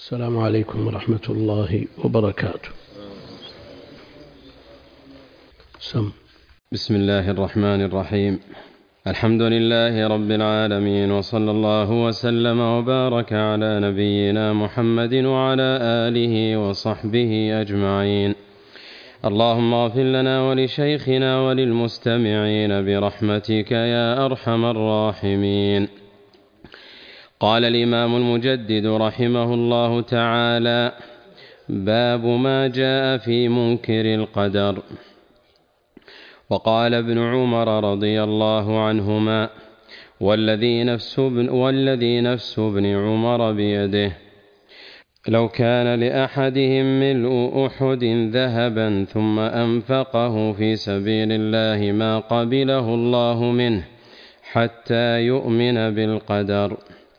السلام عليكم ورحمة الله وبركاته. بسم الله الرحمن الرحيم. الحمد لله رب العالمين، وصلى الله وسلم وبارك على نبينا محمد وعلى آله وصحبه أجمعين. اللهم اغفر لنا ولشيخنا وللمستمعين برحمتك يا أرحم الراحمين. قال الإمام المجدد رحمه الله تعالى: باب ما جاء في منكر القدر. وقال ابن عمر رضي الله عنهما: والذي نفس ابن عمر بيده، لو كان لأحدهم ملء أحد ذهبا ثم أنفقه في سبيل الله ما قبله الله منه حتى يؤمن بالقدر.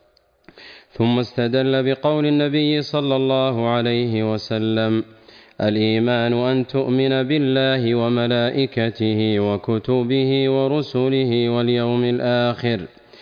ثم استدل بقول النبي صلى الله عليه وسلم: الإيمان أن تؤمن بالله وملائكته وكتبه ورسله واليوم الآخر،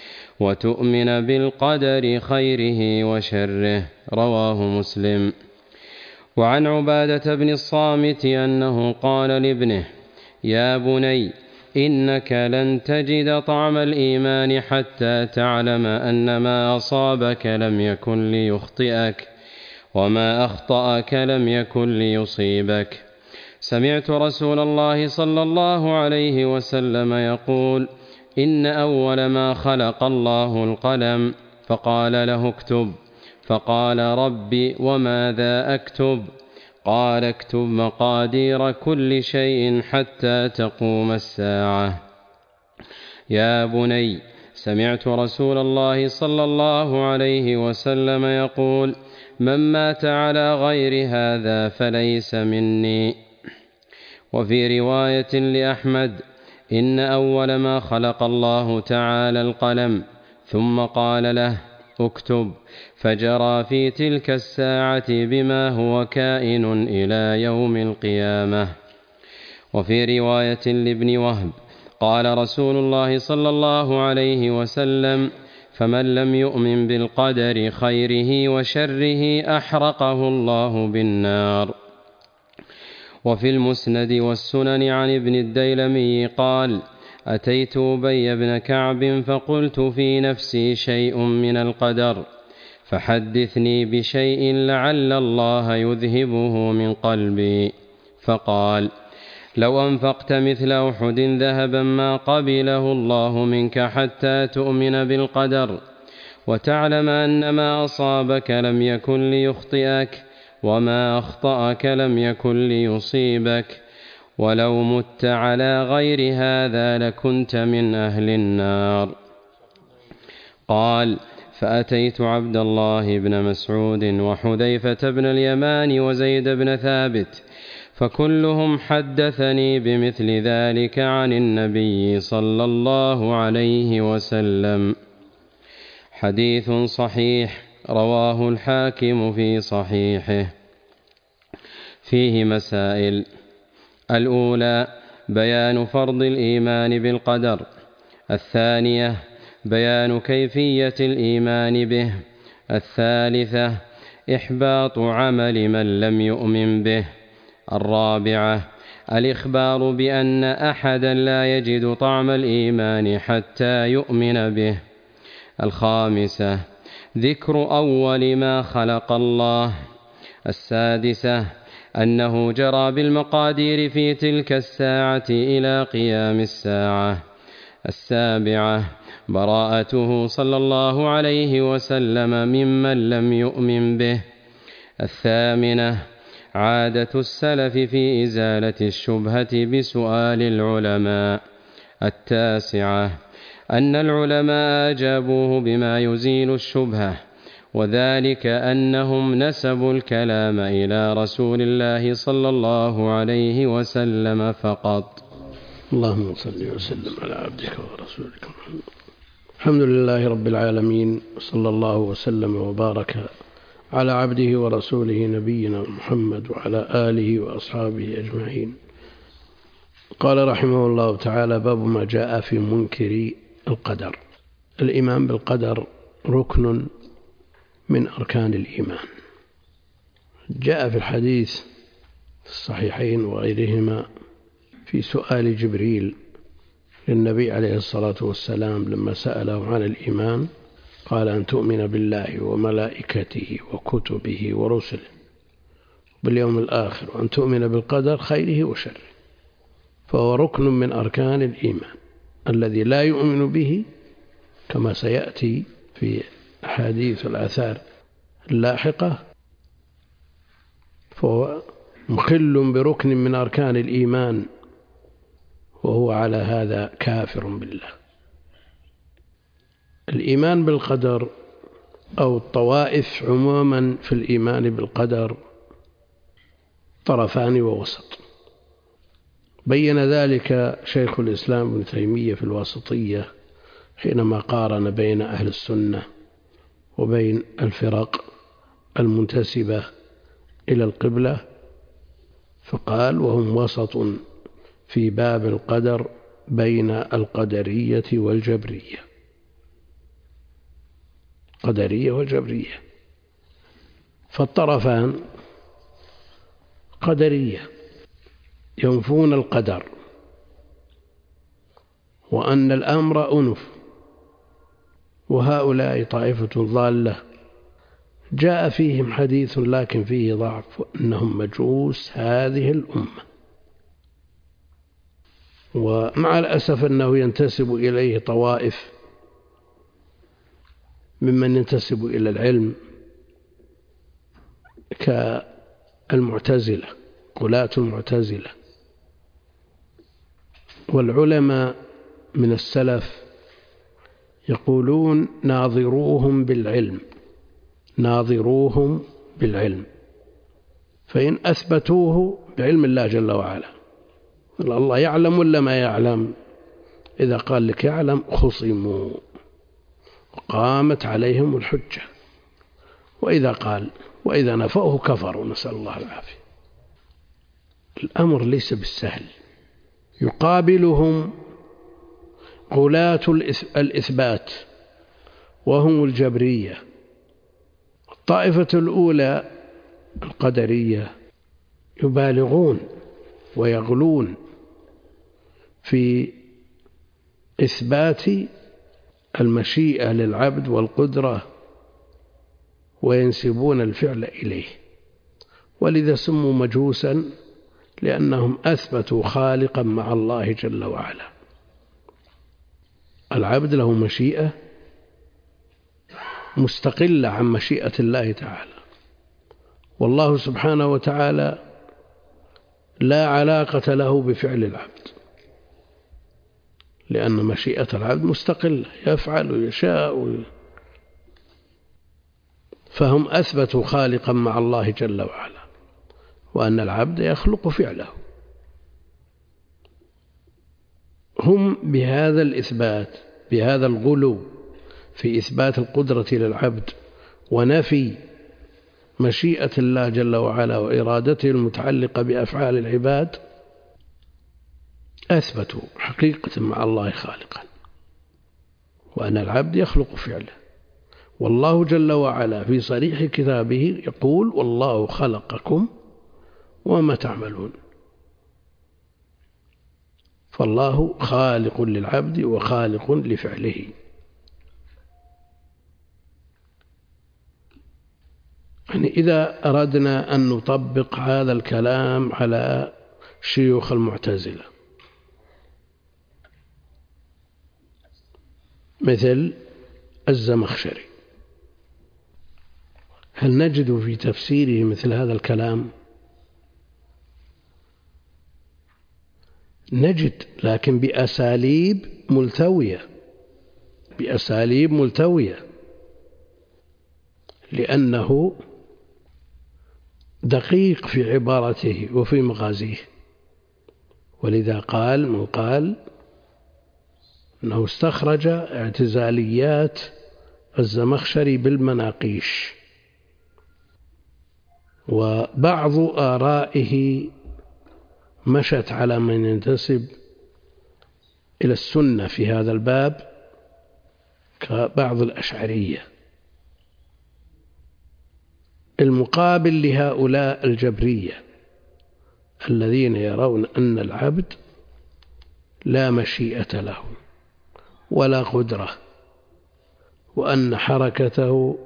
وتؤمن بالقدر خيره وشره. رواه مسلم. وعن عبادة بن الصامت أنه قال لابنه: يا بني، إنك لن تجد طعم الإيمان حتى تعلم أن ما أصابك لم يكن ليخطئك، وما أخطأك لم يكن ليصيبك. سمعت رسول الله صلى الله عليه وسلم يقول: إن أول ما خلق الله القلم، فقال له اكتب، فقال: ربي وماذا أكتب؟ قال: اكتب مقادير كل شيء حتى تقوم الساعة. يا بني، سمعت رسول الله صلى الله عليه وسلم يقول: من مات على غير هذا فليس مني. وفي رواية لأحمد: إن أول ما خلق الله تعالى القلم، ثم قال له اكتب، فجرى في تلك الساعة بما هو كائن إلى يوم القيامة. وفي رواية لابن وهب قال رسول الله صلى الله عليه وسلم: فمن لم يؤمن بالقدر خيره وشره أحرقه الله بالنار. وفي المسند والسنن عن ابن الديلمي قال: أتيت أبي بن كعب فقلت في نفسي شيء من القدر، فحدثني بشيء لعل الله يذهبه من قلبي. فقال: لو أنفقت مثل أحد ذهبا ما قبله الله منك حتى تؤمن بالقدر، وتعلم أن ما أصابك لم يكن ليخطئك، وما أخطأك لم يكن ليصيبك، ولو مت على غير هذا لكنت من أهل النار. قال: فأتيت عبد الله بن مسعود وحذيفة بن اليمان وزيد بن ثابت، فكلهم حدثني بمثل ذلك عن النبي صلى الله عليه وسلم. حديث صحيح، رواه الحاكم في صحيحه. فيه مسائل: الأولى: بيان فرض الإيمان بالقدر. الثانية: بيان كيفية الإيمان به. الثالثة: إحباط عمل من لم يؤمن به. الرابعة: الإخبار بأن أحدا لا يجد طعم الإيمان حتى يؤمن به. الخامسة: ذكر أول ما خلق الله. السادسة: أنه جرى بالمقادير في تلك الساعة إلى قيام الساعة. السابعة: براءته صلى الله عليه وسلم ممن لم يؤمن به. الثامنة: عادة السلف في إزالة الشبهة بسؤال العلماء. التاسعة: أن العلماء أجابوه بما يزيل الشبهة، وذلك أنهم نسبوا الكلام إلى رسول الله صلى الله عليه وسلم فقط. اللهم صل وسلم على عبدك ورسولك محمد. الحمد لله رب العالمين، صلى الله وسلم وبارك على عبده ورسوله نبينا محمد وعلى آله وأصحابه أجمعين. قال رحمه الله تعالى: باب ما جاء في منكر القدر. الإيمان بالقدر ركن من أركان الإيمان، جاء في الحديث في الصحيحين وغيرهما في سؤال جبريل للنبي عليه الصلاة والسلام لما سأله عن الإيمان، قال أن تؤمن بالله وملائكته وكتبه ورسله باليوم الآخر وأن تؤمن بالقدر خيره وشره، فهو ركن من أركان الإيمان الذي لا يؤمن به كما سيأتي في أحاديث الآثار اللاحقة فهو مخل بركن من أركان الإيمان، وهو على هذا كافر بالله. الإيمان بالقدر أو الطوائف عموما في الإيمان بالقدر طرفان ووسط، بين ذلك شيخ الإسلام ابن تيمية في الواسطية حينما قارن بين أهل السنة وبين الفرق المنتسبة إلى القبلة، فقال وهم وسط في باب القدر بين القدرية والجبرية. قدرية والجبرية، فالطرفان قدرية ينفون القدر وأن الأمر أنف، وهؤلاء طائفة ضالة جاء فيهم حديث لكن فيه ضعف أنهم مجوس هذه الأمة، ومع الأسف أنه ينتسب إليه طوائف ممن ينتسب إلى العلم كالمعتزلة، قلاة المعتزلة. والعلماء من السلف يقولون ناظروهم بالعلم، ناظروهم بالعلم، فإن أثبتوه بعلم الله جل وعلا، الله يعلم ولا ما يعلم، إذا قال لك يعلم خصموا وقامت عليهم الحجة، وإذا نفوه كفروا، نسأل الله العافية. الأمر ليس بالسهل. يقابلهم غلاة الإثبات وهم الجبرية. الطائفة الأولى القدرية يبالغون ويغلون في إثبات المشيئة للعبد والقدرة وينسبون الفعل إليه، ولذا سموا مجوسا لأنهم أثبتوا خالقا مع الله جل وعلا. العبد له مشيئة مستقلة عن مشيئة الله تعالى، والله سبحانه وتعالى لا علاقة له بفعل العبد، لأن مشيئة العبد مستقلة، يفعل ويشاء، فهم أثبتوا خالقا مع الله جل وعلا، وأن العبد يخلق فعله. هم بهذا الإثبات، بهذا الغلو في إثبات القدرة للعبد ونفي مشيئة الله جل وعلا وإرادته المتعلقة بأفعال العباد، أثبتوا حقيقة مع الله خالقا، وأن العبد يخلق فعله. والله جل وعلا في صريح كتابه يقول والله خلقكم وما تعملون، فالله خالق للعبد وخالق لفعله. يعني إذا أردنا أن نطبق هذا الكلام على شيوخ المعتزلة مثل الزمخشري، هل نجد في تفسيره مثل هذا الكلام؟ نجد، لكن بأساليب ملتوية، لأنه دقيق في عبارته وفي مغازيه. ولذا قال من قال أنه استخرج اعتزاليات الزمخشري بالمناقيش، وبعض آرائه مشت على من ينتسب إلى السنة في هذا الباب كبعض الأشعرية، المقابل لهؤلاء الجبرية الذين يرون أن العبد لا مشيئة له ولا قدرة، وأن حركته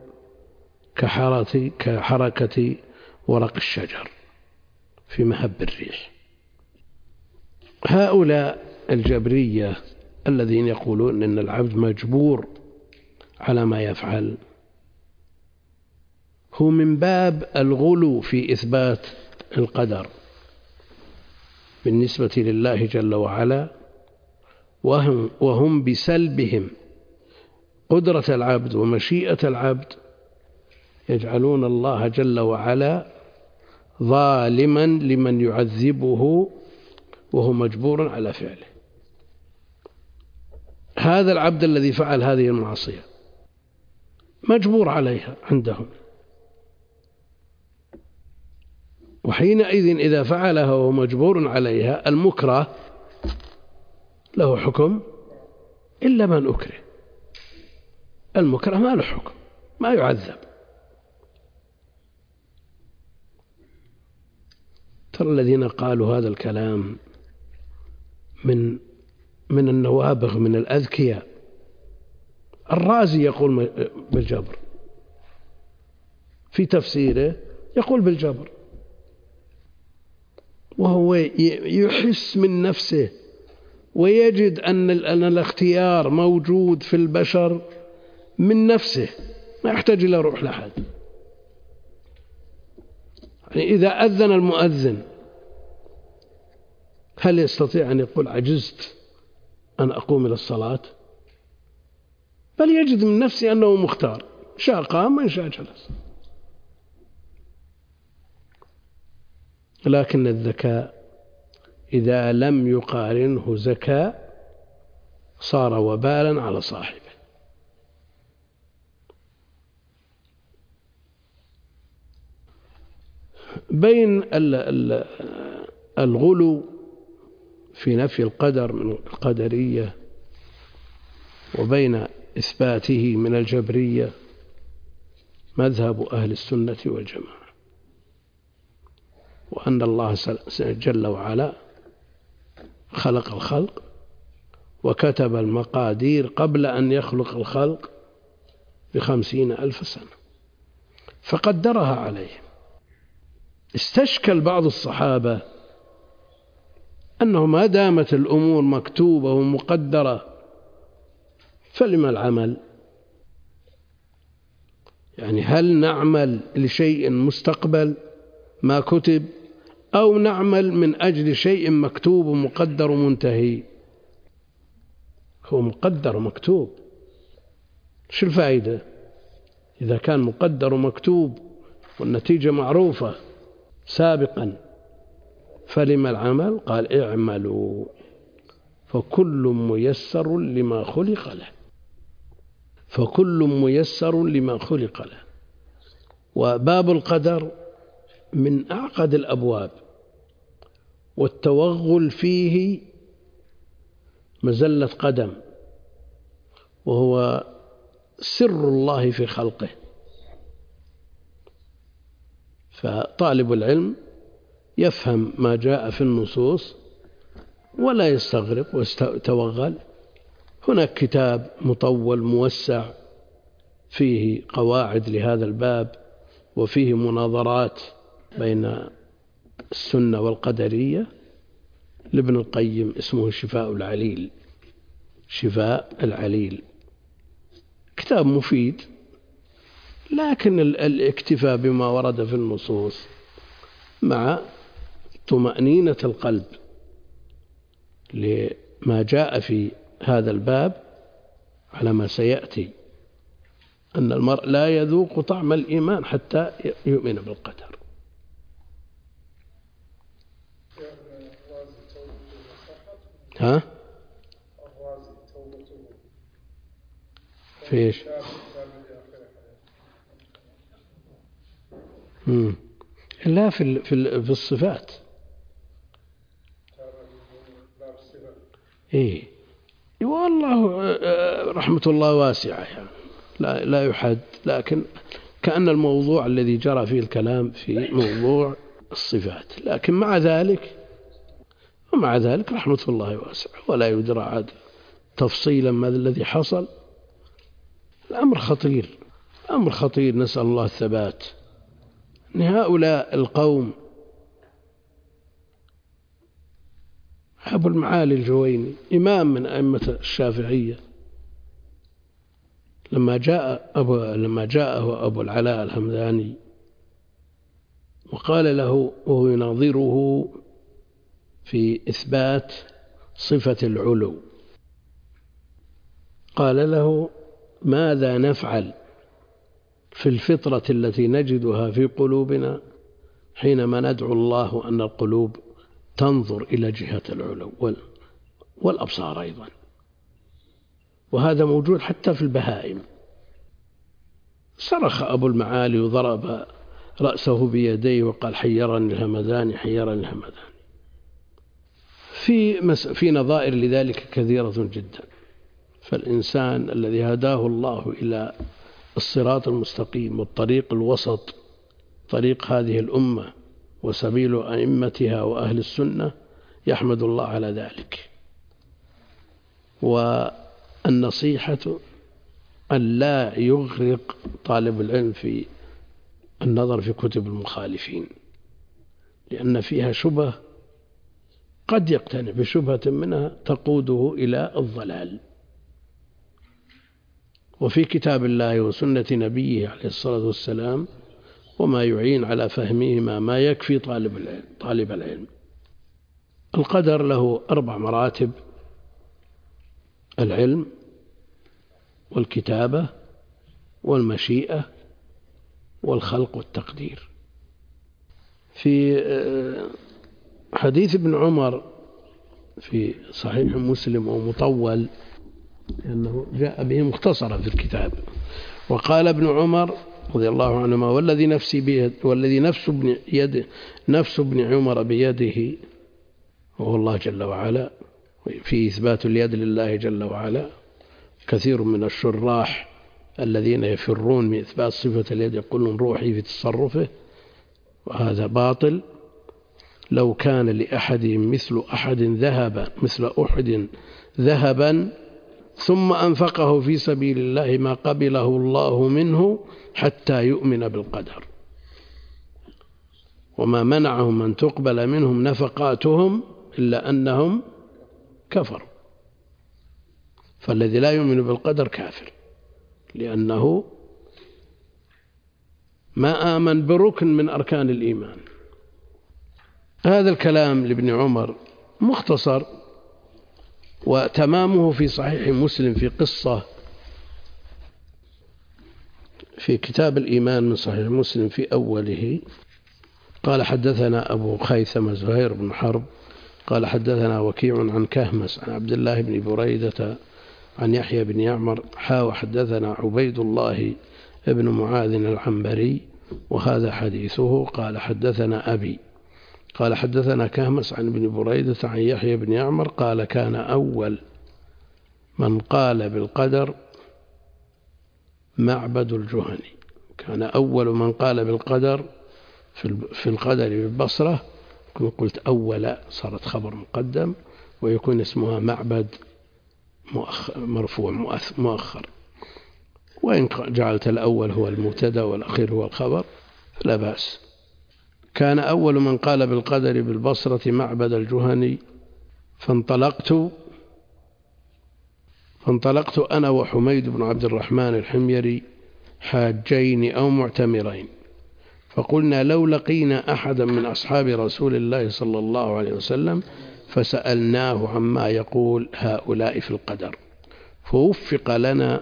كحركة ورق الشجر في مهب الريح. هؤلاء الجبرية الذين يقولون أن العبد مجبور على ما يفعل هو من باب الغلو في إثبات القدر بالنسبة لله جل وعلا، وهم بسلبهم قدرة العبد ومشيئة العبد يجعلون الله جل وعلا ظالما لمن يعذبه وهو مجبور على فعله. هذا العبد الذي فعل هذه المعصية مجبور عليها عندهم، وحينئذ إذا فعلها وهو مجبور عليها المكره له حكم إلا من أكره. المكره ما له حكم، ما يعذب. ترى الذين قالوا هذا الكلام من النوابغ من الأذكياء. الرازي يقول بالجبر في تفسيره، يقول بالجبر، وهو يحس من نفسه ويجد أن الاختيار موجود في البشر من نفسه، ما يحتاج إلى روح لأحد. يعني إذا أذن المؤذن هل يستطيع أن يقول عجزت أن أقوم إلى الصلاة؟ بل يجد من نفسه أنه مختار، شاء قام وإن شاء جلس. لكن الذكاء إذا لم يقارنه زكاء صار وبالا على صاحبه. بين الغلو في نفي القدر من القدرية وبين إثباته من الجبرية مذهب أهل السنة والجماعة، وأن الله جل وعلا خلق الخلق وكتب المقادير قبل أن يخلق الخلق ب50,000 سنة فقدرها عليهم. استشكل بعض الصحابة أنه ما دامت الأمور مكتوبة ومقدرة فلما العمل؟ يعني هل نعمل لشيء مستقبل ما كتب، أو نعمل من أجل شيء مكتوب ومقدر ومنتهي؟ هو مقدر ومكتوب، شو الفائدة إذا كان مقدر ومكتوب والنتيجة معروفة سابقا؟ فلما العمل؟ قال اعملوا فكل ميسر لما خلق له، فكل ميسر لما خلق له. وباب القدر من أعقد الأبواب، والتوغل فيه مزلة قدم، وهو سر الله في خلقه. فطالب العلم يفهم ما جاء في النصوص ولا يستغرب ويتوغل. هناك كتاب مطول موسع فيه قواعد لهذا الباب، وفيه مناظرات بين السنة والقدرية لابن القيم اسمه شفاء العليل. شفاء العليل كتاب مفيد، لكن الاكتفاء بما ورد في النصوص مع طمأنينة القلب لما جاء في هذا الباب على ما سيأتي، أن المرء لا يذوق طعم الإيمان حتى يؤمن بالقدر. ها؟ فيش؟ لا في الصفات. إيه والله رحمة الله واسعة يعني لا يحد، لكن وكأن الموضوع الذي جرى فيه الكلام في موضوع الصفات، لكن مع ذلك رحمة الله واسعة، ولا يدرى عاد تفصيلا ما الذي حصل. الأمر خطير، نسأل الله الثبات. أن هؤلاء القوم، أبو المعالي الجويني إمام من أئمة الشافعية، لما جاءه أبو العلاء الهمداني وقال له وهو يناظره في إثبات صفة العلو، قال له: ماذا نفعل في الفطرة التي نجدها في قلوبنا حينما ندعو الله أن القلوب تنظر إلى جهة العلو والأبصار أيضا، وهذا موجود حتى في البهائم. صرخ أبو المعالي وضرب رأسه بيديه وقال: حيرني الهمداني. في نظائر لذلك كثيرة جدا. فالإنسان الذي هداه الله إلى الصراط المستقيم والطريق الوسط، طريق هذه الأمة وسبيل أئمتها وأهل السنة، يحمد الله على ذلك. والنصيحة أن لا يغرق طالب العلم في النظر في كتب المخالفين، لأن فيها شبه قد يقتنع بشبهة منها تقوده إلى الضلال. وفي كتاب الله وسنة نبيه عليه الصلاة والسلام وما يعين على فهمهما ما يكفي طالب العلم. القدر له 4 مراتب: العلم والكتابة والمشيئة والخلق والتقدير. في حديث ابن عمر في صحيح مسلم ومطول، لأنه جاء به مختصرا في الكتاب، وقال ابن عمر رضي الله عنهما: والذي نفس ابن عمر بيده، وهو الله جل وعلا، في إثبات اليد لله جل وعلا. كثير من الشراح الذين يفرون من إثبات صفة اليد يقولون روحي في تصرفه، وهذا باطل. لو كان لأحدهم مثل أحد ذهبا ثم أنفقه في سبيل الله ما قبله الله منه حتى يؤمن بالقدر، وما منعهم أن تقبل منهم نفقاتهم إلا أنهم كفروا. فالذي لا يؤمن بالقدر كافر، لأنه ما آمن بركن من أركان الإيمان. هذا الكلام لابن عمر مختصر، وتمامه في صحيح مسلم في قصة في كتاب الإيمان من صحيح مسلم في أوله. قال: حدثنا أبو خيثمة زهير بن حرب قال: حدثنا وكيع عن كهمس عن عبد الله بن بريدة عن يحيى بن يعمر وحدثنا عبيد الله بن معاذ العنبري وهذا حديثه. قال: حدثنا أبي قال: حدثنا كهمس عن ابن بريدة عن يحيى بن يعمر قال: كان أول من قال بالقدر معبد الجهني. كان أول من قال بالقدر في القدر بالبصرة، كنت قلت أول صارت خبر مقدم، ويكون اسمها معبد مرفوع مؤخر، وإن جعلت الأول هو المبتدأ والأخير هو الخبر فلا بأس. كان أول من قال بالقدر بالبصرة معبد الجهني، فانطلقت أنا وحميد بن عبد الرحمن الحميري حاجين أو معتمرين، فقلنا: لو لقينا أحدا من أصحاب رسول الله صلى الله عليه وسلم فسألناه عما يقول هؤلاء في القدر، فوفق لنا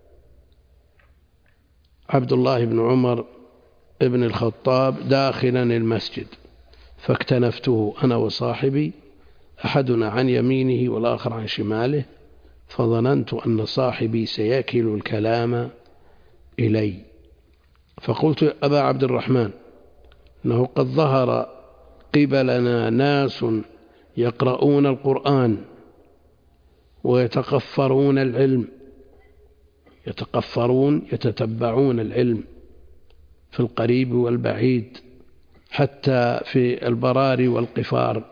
عبد الله بن عمر ابن الخطاب داخلا المسجد، فاكتنفته أنا وصاحبي، أحدنا عن يمينه والآخر عن شماله، فظننت أن صاحبي سيكل الكلام إلي، فقلت: أبا عبد الرحمن، إنه قد ظهر قبلنا ناس يقرؤون القرآن ويتقفرون العلم، يتتبعون العلم في القريب والبعيد، حتى في البراري والقفار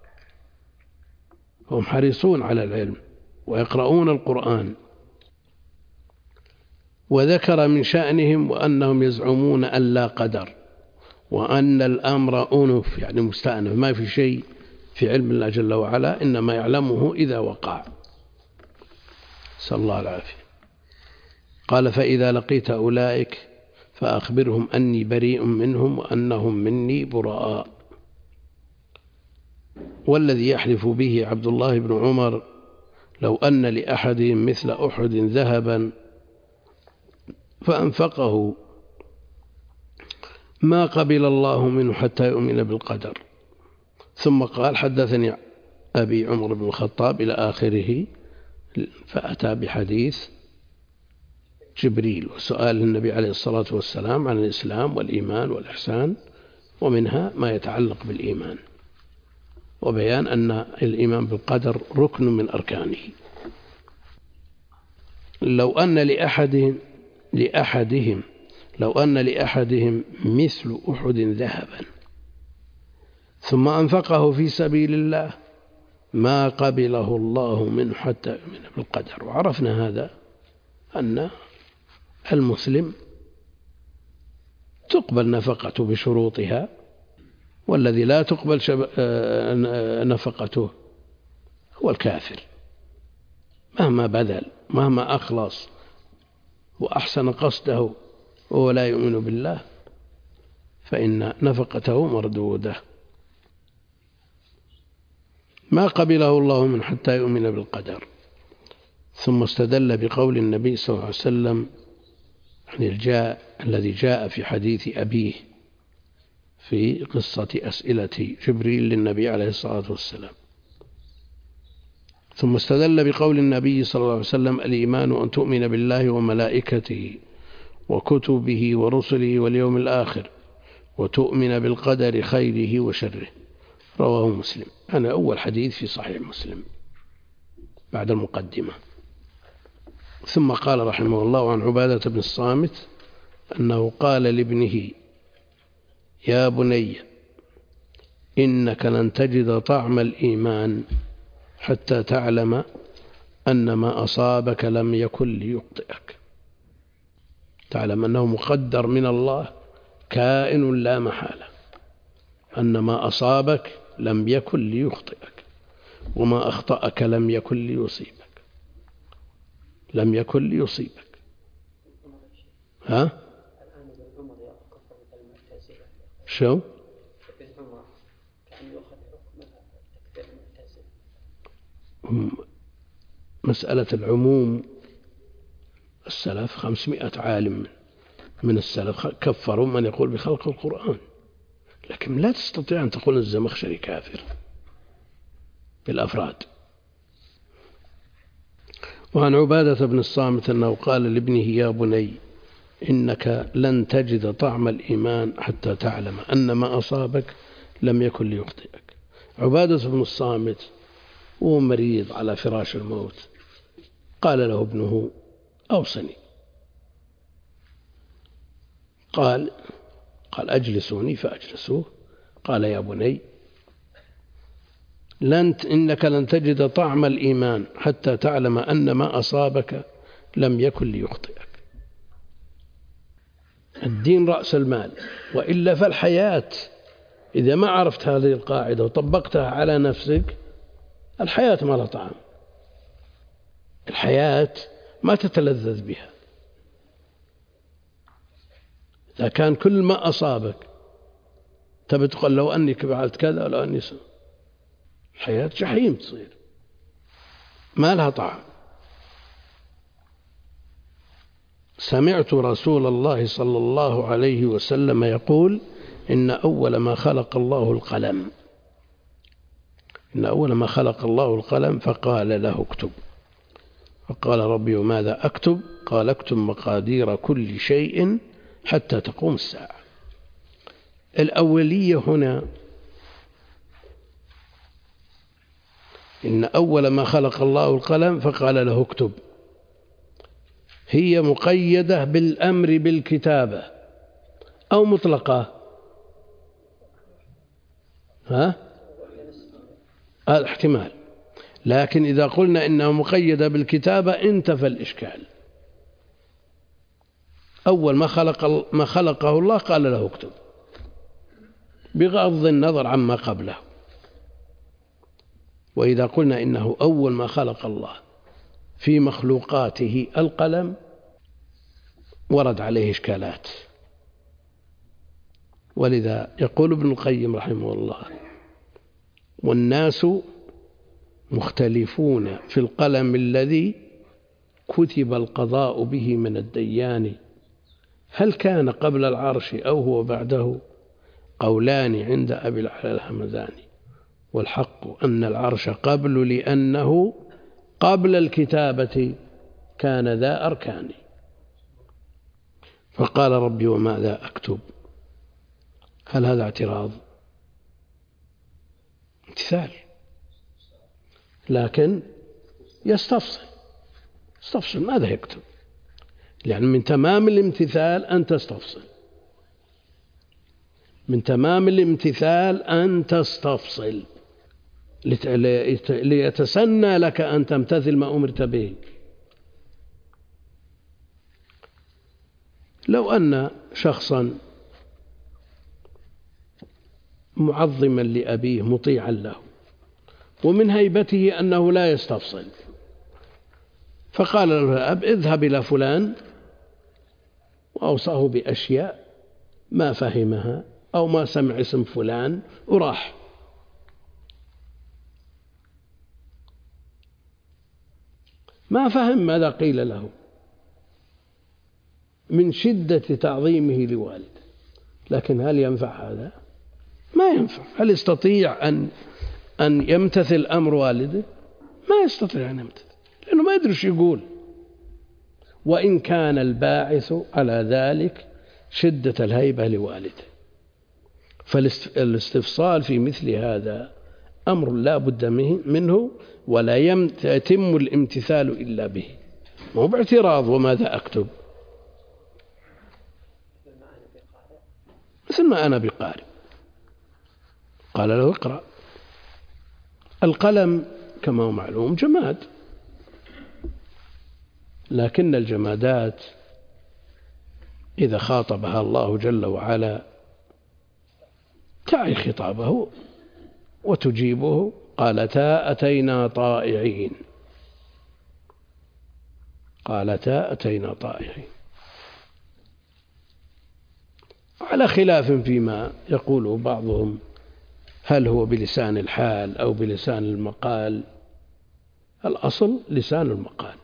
هم حريصون على العلم ويقرؤون القرآن. وذكر من شأنهم وأنهم يزعمون أن لا قدر، وأن الأمر أنف يعني مستأنف، ما في شيء في علم الله جل وعلا، إنما يعلمه إذا وقع. صلى الله العافية. قال: فإذا لقيت أولئك فأخبرهم أني بريء منهم وأنهم مني براء. والذي يحلف به عبد الله بن عمر لو أن لأحدهم مثل أحد ذهبا فأنفقه ما قبل الله منه حتى يؤمن بالقدر. ثم قال: حدثني أبي عمر بن الخطاب إلى آخره، فأتى بحديث جبريل وسؤال النبي عليه الصلاة والسلام عن الإسلام والإيمان والإحسان، ومنها ما يتعلق بالإيمان، وبيان أن الإيمان بالقدر ركن من أركانه. لو أن لأحدهم مثل أحد ذهبا ثم أنفقه في سبيل الله ما قبله الله منه حتى يؤمن بالقدر. وعرفنا هذا أن المسلم تقبل نفقته بشروطها، والذي لا تقبل نفقته هو الكافر، مهما بذل مهما أخلص وأحسن قصده وهو لا يؤمن بالله فإن نفقته مردودة. ما قبله الله من حتى يؤمن بالقدر. ثم استدل بقول النبي صلى الله عليه وسلم الذي جاء في حديث أبيه في قصة أسئلة جبريل للنبي عليه الصلاة والسلام. ثم استدل بقول النبي صلى الله عليه وسلم: الإيمان أن تؤمن بالله وملائكته وكتبه ورسله واليوم الآخر وتؤمن بالقدر خيره وشره. رواه مسلم. أنا أول حديث في صحيح مسلم بعد المقدمة. ثم قال رحمه الله عن عبادة بن الصامت أنه قال لابنه: يا بني إنك لن تجد طعم الإيمان حتى تعلم أن ما أصابك لم يكن ليخطئك. تعلم أنه مقدر من الله كائن لا محالة، أن ما أصابك لم يكن ليخطئك وما أخطأك لم يكن ليصيبك. ها؟ شو؟ مسألة العموم السلف 500 عالم من السلف كفروا من يقول بخلق القرآن، لكن لا تستطيع أن تقول الزمخشري كافر بالأفراد. وعن عبادة بن الصامت أنه قال لابنه: يا بني إنك لن تجد طعم الإيمان حتى تعلم أن ما أصابك لم يكن ليخطئك. عبادة بن الصامت وهو مريض على فراش الموت قال له ابنه: أوصني. قال أجلسوني فأجلسوه. قال: يا بني إنك لن تجد طعم الإيمان حتى تعلم أن ما أصابك لم يكن ليخطئك. الدين رأس المال، وإلا فالحياة إذا ما عرفت هذه القاعدة وطبقتها على نفسك الحياة ما لها طعم، الحياة ما تتلذذ بها. إذا كان كل ما أصابك تبي تقول لو أني فعلت كذا ولو أني الحياة جحيم تصير ما لها طعم. سمعت رسول الله صلى الله عليه وسلم يقول: إن أول ما خلق الله القلم فقال له اكتب. فقال: ربي وماذا أكتب؟ قال: اكتب مقادير كل شيء حتى تقوم الساعة. الأولية هنا إن أول ما خلق الله القلم فقال له اكتب هي مقيدة بالأمر بالكتابة، أو مطلقة؟ هذا احتمال. لكن إذا قلنا إنها مقيدة بالكتابة انتفى الإشكال. أول ما خلقه الله قال له اكتب، بغض النظر عما قبله. وإذا قلنا إنه أول ما خلق الله في مخلوقاته القلم ورد عليه إشكالات. ولذا يقول ابن القيم رحمه الله: والناس مختلفون في القلم الذي كتب القضاء به من الديان، هل كان قبل العرش أو هو بعده؟ قولان عند أبي العلاء الهمداني، والحق أن العرش قبل، لأنه قبل الكتابة كان ذا أركان. فقال ربي وماذا أكتب؟ هل هذا اعتراض؟ امتثال، لكن يستفصل ماذا يكتب، يعني من تمام الامتثال أن تستفصل، من تمام الامتثال أن تستفصل ليتسنى لك أن تمتثل ما أمرت به. لو أن شخصا معظما لأبيه مطيعا له، ومن هيبته أنه لا يستفصل، فقال له الأب: اذهب إلى فلان، وأوصاه بأشياء ما فهمها أو ما سمع اسم فلان وراح. ما فهم ماذا قيل له من شدة تعظيمه لوالده. لكن هل ينفع هذا؟ ما ينفع. هل يستطيع أن يمتثل أمر والده؟ ما يستطيع أن يمتثل، لأنه ما يدري شو يقول. وإن كان الباعث على ذلك شدة الهيبة لوالده، فالاستفصال في مثل هذا أمر لا بد منه، ولا يتم الامتثال إلا به. مو باعتراض وماذا أكتب، مثل ما أنا بقارئ. قال له: اقرأ. القلم كما هو معلوم جماد، لكن الجمادات إذا خاطبها الله جل وعلا تعي خطابه وتجيبه. قالتا أتينا طائعين، قالتا أتينا طائعين، على خلاف فيما يقوله بعضهم، هل هو بلسان الحال أو بلسان المقال. الأصل لسان المقال،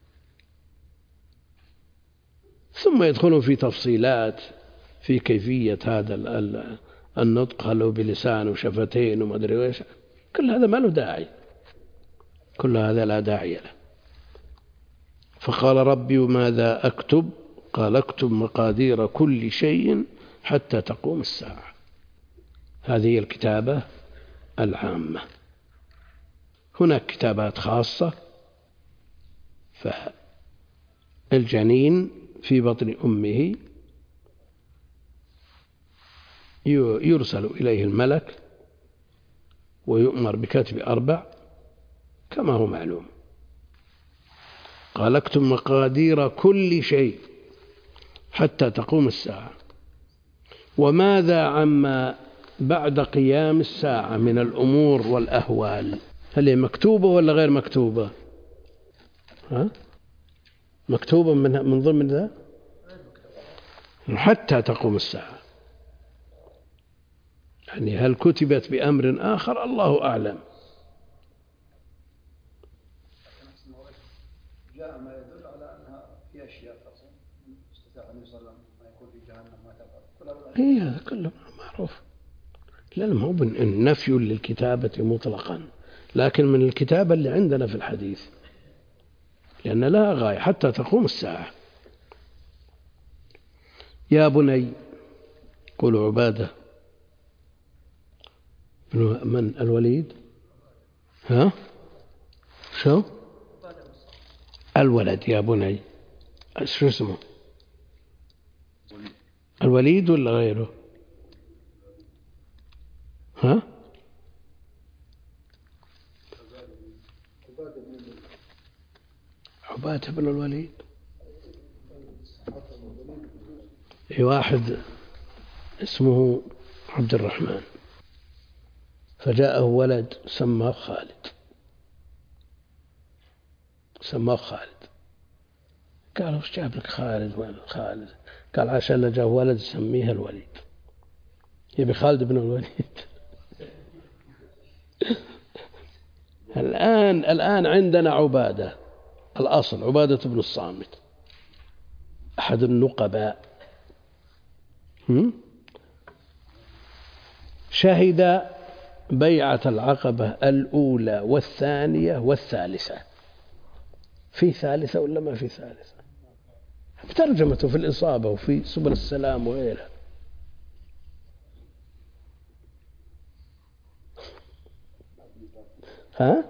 ثم يدخلون في تفصيلات في كيفية هذا النطق، هل هو بلسان وشفتين وما أدري وإيش. كل هذا ما له داعي، كل هذا لا داعي له. فقال: ربي وماذا أكتب؟ قال: اكتب مقادير كل شيء حتى تقوم الساعة. هذه الكتابة العامة. هناك كتابات خاصة، فالجنين في بطن أمه يرسل إليه الملك ويؤمر بكتب 4 كما هو معلوم. قال: اكتب مقادير كل شيء حتى تقوم الساعة. وماذا عما بعد قيام الساعة من الأمور والأهوال، هل هي مكتوبة ولا غير مكتوبة؟ مكتوبة من ضمن ذا حتى تقوم الساعة. يعني هل كتبت بأمر آخر؟ الله أعلم. جاء ما يدل على أنها في أشياء استطاع النبي صلى الله عليه وسلم ما يكون في جهنم ما تفعل. هذا كله معروف. لا، ما هو النفي للكتابة مطلقا، لكن من الكتابة اللي عندنا في الحديث، لأن لها غاية حتى تقوم الساعة. يا بني، قول عبادة من الوليد، شو الولد؟ يا بني، شو اسمه الوليد ولا غيره؟ ها؟ عبادة بن الوليد. في واحد اسمه عبد الرحمن فجاءه ولد سماه خالد. قال وش جاب لك خالد؟ وين خالد؟ قال عشان جاء ولد سميه الوليد، يبي خالد بن الوليد. الآن عندنا عبادة، الأصل عبادة بن الصامت أحد النقباء، شهد بيعة العقبة الأولى والثانية والثالثة. في ثالثة ولا ما في ثالثة؟ بترجمته في الإصابة وفي سبل السلام وغيرها. ها؟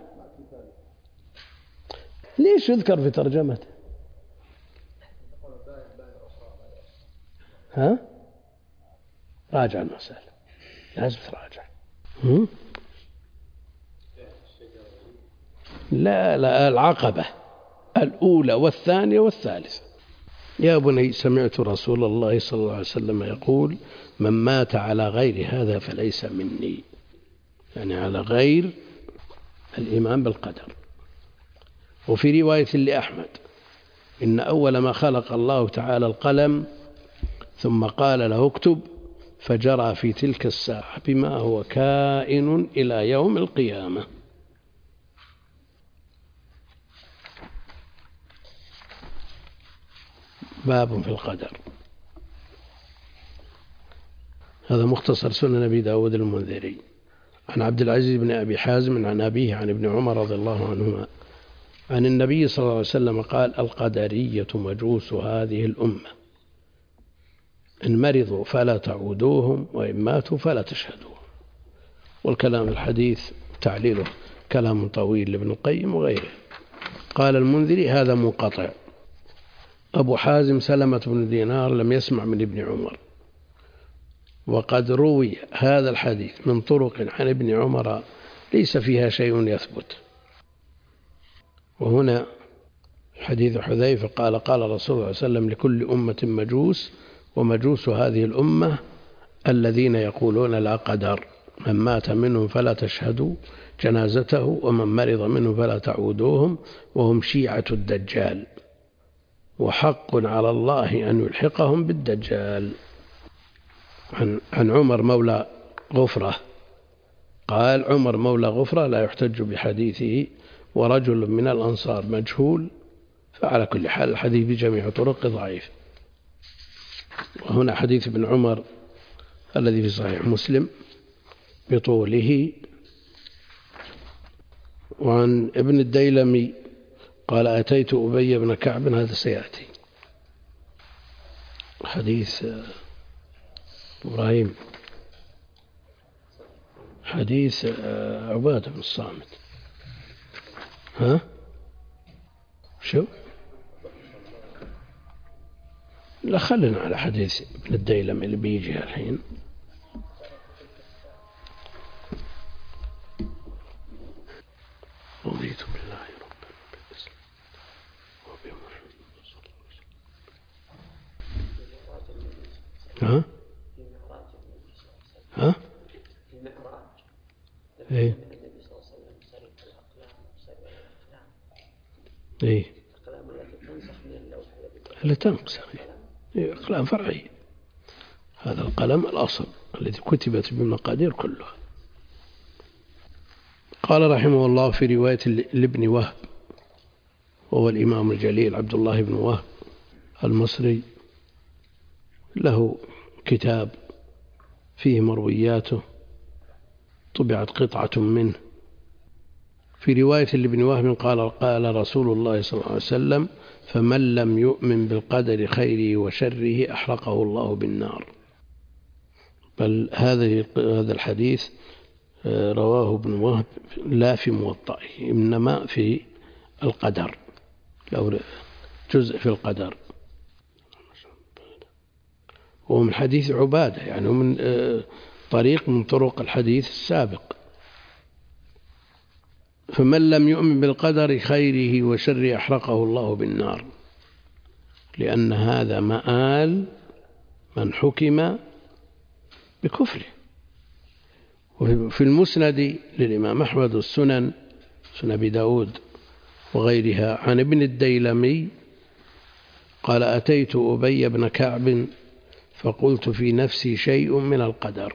ليش يذكر في ترجمته؟ ها؟ راجع المسألة، لازم تراجع. لا العقبة الأولى والثانية والثالثة. يا بني سمعت رسول الله صلى الله عليه وسلم يقول من مات على غير هذا فليس مني، يعني على غير الإيمان بالقدر. وفي رواية لأحمد إن أول ما خلق الله تعالى القلم ثم قال له اكتب فجرى في تلك الساعة بما هو كائن إلى يوم القيامة. باب في القدر. هذا مختصر سنن أبي داود المنذري عن عبد العزيز بن أبي حازم عن أبيه عن ابن عمر رضي الله عنهما عن النبي صلى الله عليه وسلم قال القدرية مجوس هذه الأمة، إن مرضوا فلا تعودوهم وإن ماتوا فلا تشهدوهم. والكلام الحديث تعليله كلام طويل لابن القيم وغيره. قال المنذري هذا منقطع. أبو حازم سلمة بن دينار لم يسمع من ابن عمر، وقد روي هذا الحديث من طرق عن ابن عمر ليس فيها شيء يثبت. وهنا حديث حذيفة قال قال رسول الله صلى الله عليه وسلم لكل أمة مجوس ومجوس هذه الأمة الذين يقولون لا قدر، من مات منهم فلا تشهدوا جنازته ومن مرض منهم فلا تعودوهم وهم شيعة الدجال، وحق على الله أن يلحقهم بالدجال. عن عمر مولى غفرة قال عمر مولى غفرة لا يحتج بحديثه ورجل من الأنصار مجهول، فعلى كل حال الحديث بجميع طرق ضعيف. وهنا حديث ابن عمر الذي في صحيح مسلم بطوله. وعن ابن الديلمي قال أتيت أبي بن كعب، هذا سيأتي حديث إبراهيم، حديث عبادة بن الصامت. ها شو؟ لا خلنا على حديث ابن الديلمي اللي بيجي الحين. رضيت بالله ربا وبالإسلام وبمحمد صلى الله عليه وسلم. ها؟ إيه؟ إيه؟ اللي تنقص أقلام فرعية. هذا القلم الأصل الذي كتبت بالمقادير كلها. قال رحمه الله في رواية لابن وهب، وهو الإمام الجليل عبد الله بن وهب المصري، له كتاب فيه مروياته طبعت قطعة منه. في رواية لابن وهب قال رسول الله صلى الله عليه وسلم فمن لم يؤمن بالقدر خيره وشره أحرقه الله بالنار. بل هذا الحديث رواه ابن وهب لا في موطئه، إنما في القدر، لو جزء في القدر. هو من حديث عبادة، يعني من طريق من طرق الحديث السابق. فمن لم يؤمن بالقدر خيره وشره أحرقه الله بالنار، لأن هذا مآل من حكم بكفره. وفي المسند للإمام أحمد والسنن، سنن أبي داود وغيرها، عن ابن الديلمي قال: أتيت أبي بن كعب فقلت في نفسي شيء من القدر،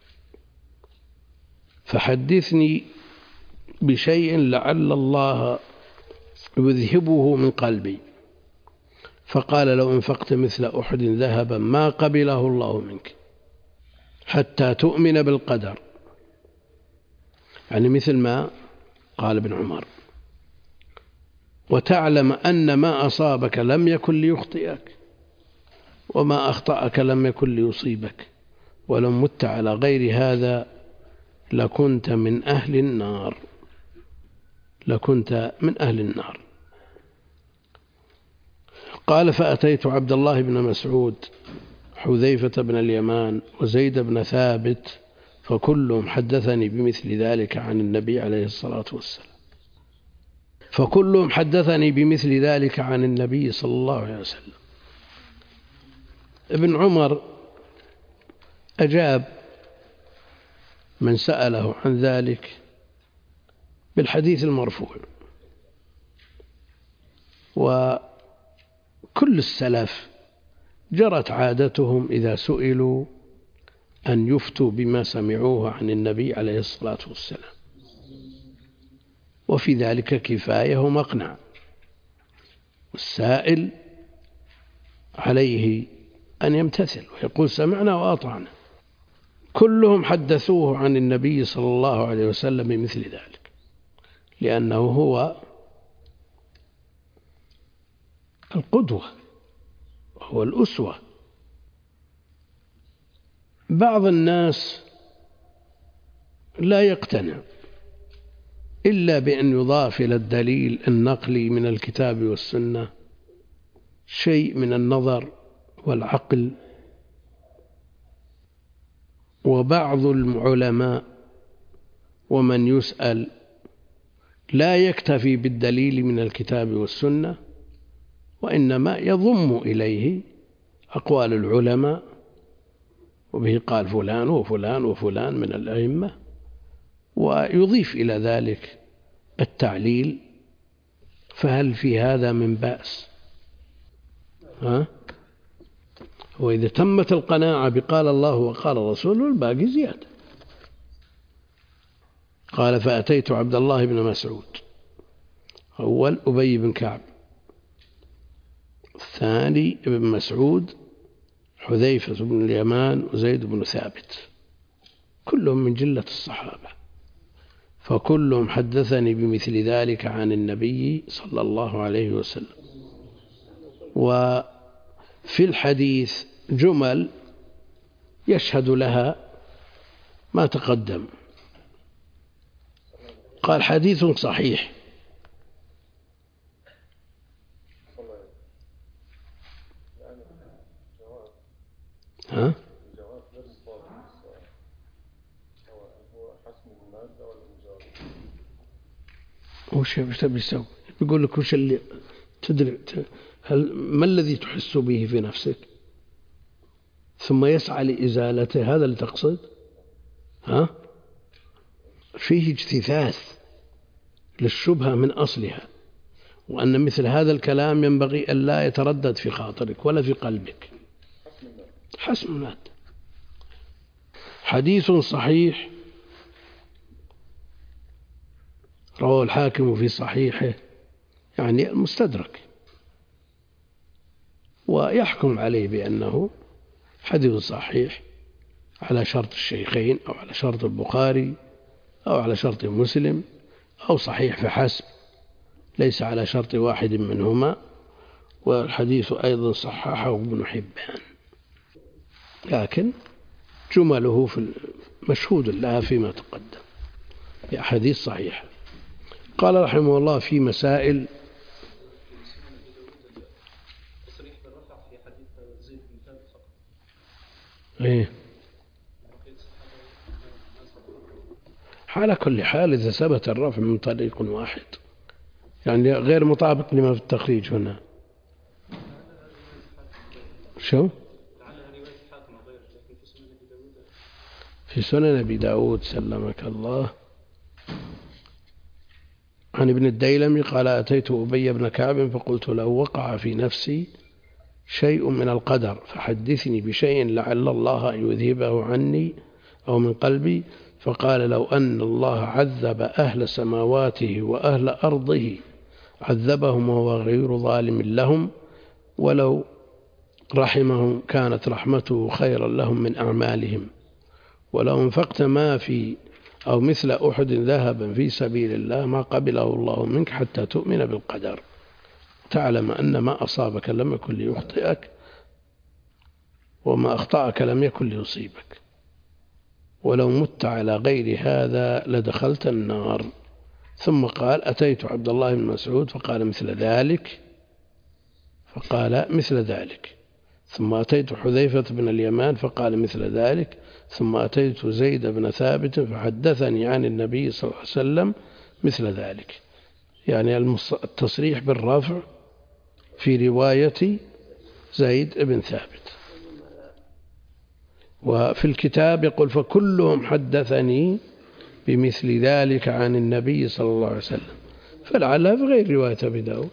فحدثني بشيء لعل الله يذهبه من قلبي. فقال: لو انفقت مثل أحد ذهبا ما قبله الله منك حتى تؤمن بالقدر، يعني مثل ما قال ابن عمر، وتعلم أن ما أصابك لم يكن ليخطئك وما أخطأك لم يكن ليصيبك، ولو مت على غير هذا لكنت من أهل النار، لكنت من أهل النار. قال: فأتيت عبد الله بن مسعود، حذيفة بن اليمان، وزيد بن ثابت، فكلهم حدثني بمثل ذلك عن النبي عليه الصلاة والسلام، فكلهم حدثني بمثل ذلك عن النبي صلى الله عليه وسلم. ابن عمر أجاب من سأله عن ذلك بالحديث المرفوع، وكل السلف جرت عادتهم إذا سئلوا أن يفتوا بما سمعوه عن النبي عليه الصلاة والسلام، وفي ذلك كفاية ومقنع، والسائل عليه أن يمتثل ويقول سمعنا وأطعنا. كلهم حدثوه عن النبي صلى الله عليه وسلم بمثل ذلك، لأنه هو القدوة وهو الأسوة. بعض الناس لا يقتنع إلا بأن يضاف إلى الدليل النقلي من الكتاب والسنة شيء من النظر والعقل. وبعض العلماء ومن يسأل لا يكتفي بالدليل من الكتاب والسنة، وإنما يضم إليه أقوال العلماء، وبه قال فلان وفلان وفلان من الأئمة، ويضيف إلى ذلك التعليل. فهل في هذا من بأس؟ وإذا تمت القناعة بقال الله وقال الرسول والباقي زيادة. قال: فأتيت عبد الله بن مسعود، أول أبي بن كعب، الثاني ابن مسعود، حذيفة بن اليمان، وزيد بن ثابت، كلهم من جلة الصحابة، فكلهم حدثني بمثل ذلك عن النبي صلى الله عليه وسلم. وفي الحديث جمل يشهد لها ما تقدم. قال: حديث صحيح. وش تبي تسوي؟ بيقول لك وش اللي تدري، ما الذي تحس به في نفسك ثم يسعى لإزالته، هذا اللي تقصد؟ فيه اجتثاث للشبهة من أصلها، وأن مثل هذا الكلام ينبغي أن لا يتردد في خاطرك ولا في قلبك. حسم المادة. حديث صحيح رواه الحاكم في صحيحه، يعني المستدرك، ويحكم عليه بأنه حديث صحيح على شرط الشيخين، أو على شرط البخاري، أو على شرط مسلم، أو صحيح فحسب ليس على شرط واحد منهما. والحديث أيضا صححه ابن حبان، لكن جمله في مشهود لها فيما تقدم بأحاديث صحيحة. قال رحمه الله في مسائل. إيه؟ على كل حال إذا ثبت الرفع من طريق واحد يعني غير مطابق لما في التخريج هنا. شو؟ في سنن أبي داود سلمك الله عن ابن الديلمي قال أتيت أبي بن كعب فقلت له وقع في نفسي شيء من القدر فحدثني بشيء لعل الله أن يذهبه عني أو من قلبي. فقال لو أن الله عذب أهل سماواته وأهل أرضه عذبهم وهو غير ظالم لهم، ولو رحمهم كانت رحمته خيرا لهم من أعمالهم، ولو انفقت ما في أو مثل أحد ذهبا في سبيل الله ما قبله الله منك حتى تؤمن بالقدر، تعلم أن ما أصابك لم يكن ليخطئك وما أخطأك لم يكن ليصيبك، ولو مت على غير هذا لدخلت النار. ثم قال أتيت عبد الله بن مسعود فقال مثل ذلك، ثم أتيت حذيفة بن اليمان فقال مثل ذلك، ثم أتيت زيد بن ثابت فحدثني عن النبي صلى الله عليه وسلم مثل ذلك. يعني التصريح بالرفع في رواية زيد بن ثابت. وفي الكتاب يقول فكلهم حدثني بمثل ذلك عن النبي صلى الله عليه وسلم، فلعلها في غير رواية أبي داود.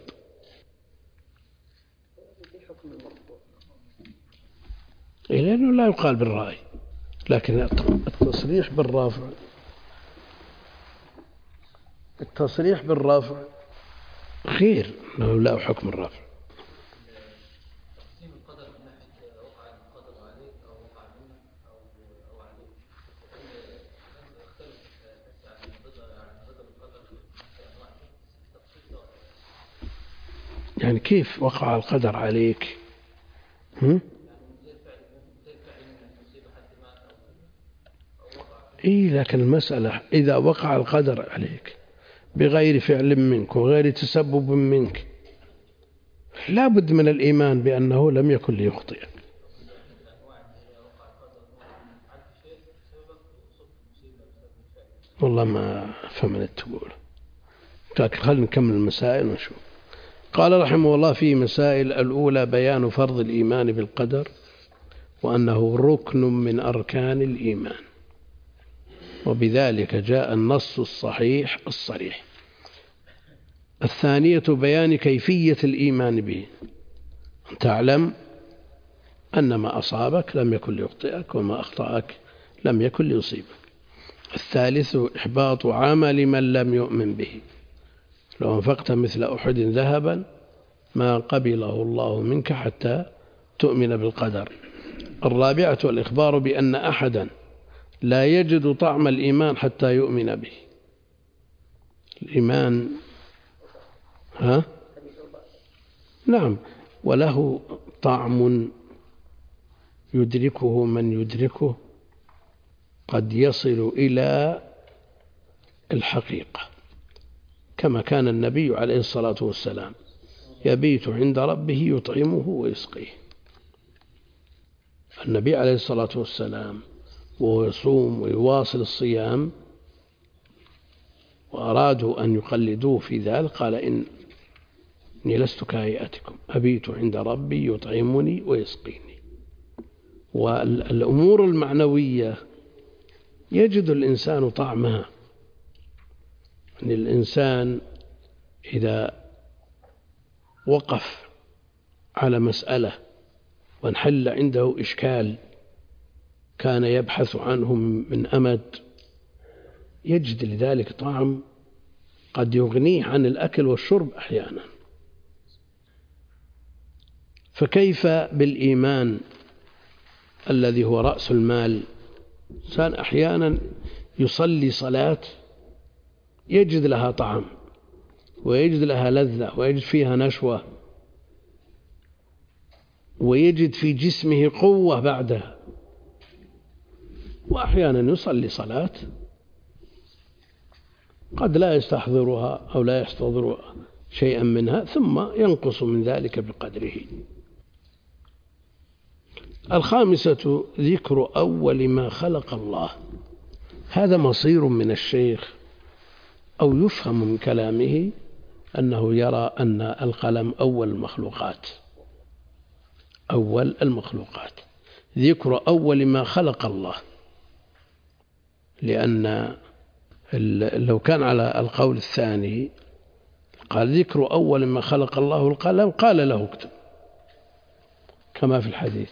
لأنه لا يقال بالرأي، لكن التصريح بالرفع غير أنه لا حكم الرفع. يعني كيف وقع القدر عليك؟ لكن المسألة إذا وقع القدر عليك بغير فعل منك وغير تسبب منك لا بد من الإيمان بأنه لم يكن ليخطئك. والله ما فهمت تقول، لكن خلينا نكمل المسائل ونشوف. قال رحمه الله في مسائل: الأولى بيان فرض الإيمان بالقدر وأنه ركن من أركان الإيمان، وبذلك جاء النص الصحيح الصريح. الثانية بيان كيفية الإيمان به، أن تعلم أن ما أصابك لم يكن ليخطئك وما أخطأك لم يكن ليصيبك. الثالث إحباط عمل من لم يؤمن به، لو أنفقت مثل أحد ذهبا ما قبله الله منك حتى تؤمن بالقدر. الرابعة الإخبار بأن أحدا لا يجد طعم الإيمان حتى يؤمن به. الإيمان نعم، وله طعم يدركه من يدركه، قد يصل إلى الحقيقة، كما كان النبي عليه الصلاة والسلام يبيت عند ربه يطعمه ويسقيه. النبي عليه الصلاة والسلام وهو يصوم ويواصل الصيام وأرادوا أن يقلدوه في ذلك قال إني لست كهيئتكم أبيت عند ربي يطعمني ويسقيني. والأمور المعنوية يجد الإنسان طعمها. أن الإنسان إذا وقف على مسألة وانحل عنده إشكال كان يبحث عنه من أمد يجد لذلك طعم قد يغنيه عن الأكل والشرب أحيانا. فكيف بالإيمان الذي هو رأس المال؟ إنسان أحيانا يصلي صلاة يجد لها طعم ويجد لها لذة ويجد فيها نشوة ويجد في جسمه قوة بعدها، وأحيانا يصلي صلاة قد لا يستحضرها أو لا يستحضر شيئا منها ثم ينقص من ذلك بقدره. الخامسة ذكر أول ما خلق الله. هذا مصير من الشيخ، أو يفهم من كلامه أنه يرى أن القلم أول المخلوقات، أول المخلوقات، ذكر أول ما خلق الله. لأن لو كان على القول الثاني قال ذكر أول ما خلق الله القلم قال له اكتب كما في الحديث.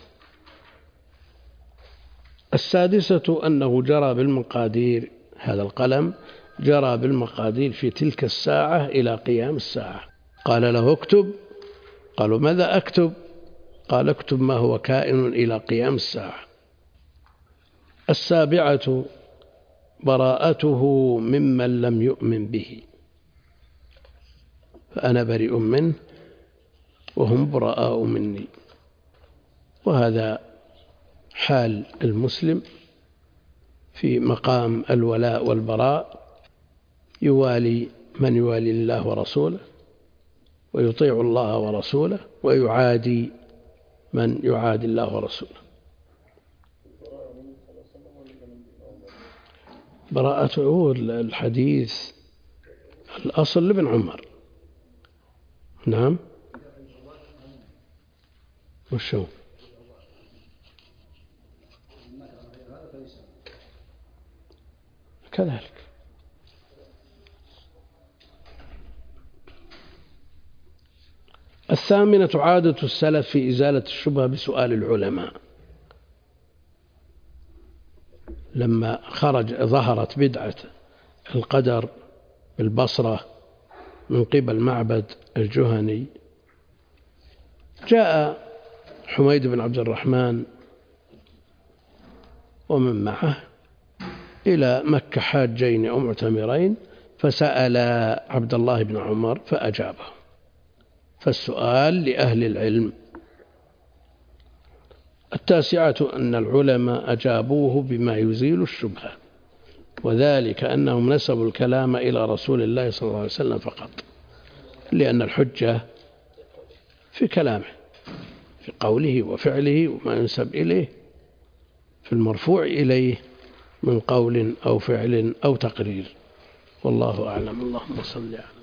السادسة أنه جرى بالمقادير، هذا القلم جرى بالمقادير في تلك الساعة إلى قيام الساعة. قال له اكتب، قالوا ماذا أكتب؟ قال اكتب ما هو كائن إلى قيام الساعة. السابعة براءته ممن لم يؤمن به، فأنا بريء منه وهم براء مني. وهذا حال المسلم في مقام الولاء والبراء، يوالي من يوالي الله ورسوله، ويطيع الله ورسوله، ويعادي من يعادي الله ورسوله. براءته الحديث الأصل لابن عمر. نعم، وشو كذلك. الثامنة عادة السلف في إزالة الشبهة بسؤال العلماء. لما ظهرت بدعة القدر بالبصرة من قبل معبد الجهني، جاء حميد بن عبد الرحمن ومن معه إلى مكة حاجين أو معتمرين، فسأل عبد الله بن عمر فأجابه. فالسؤال لأهل العلم. التاسعة أن العلماء أجابوه بما يزيل الشبهة، وذلك أنهم نسبوا الكلام إلى رسول الله صلى الله عليه وسلم فقط، لأن الحجة في كلامه، في قوله وفعله وما ينسب إليه، في المرفوع إليه من قول أو فعل أو تقرير. والله أعلم. اللهم صل على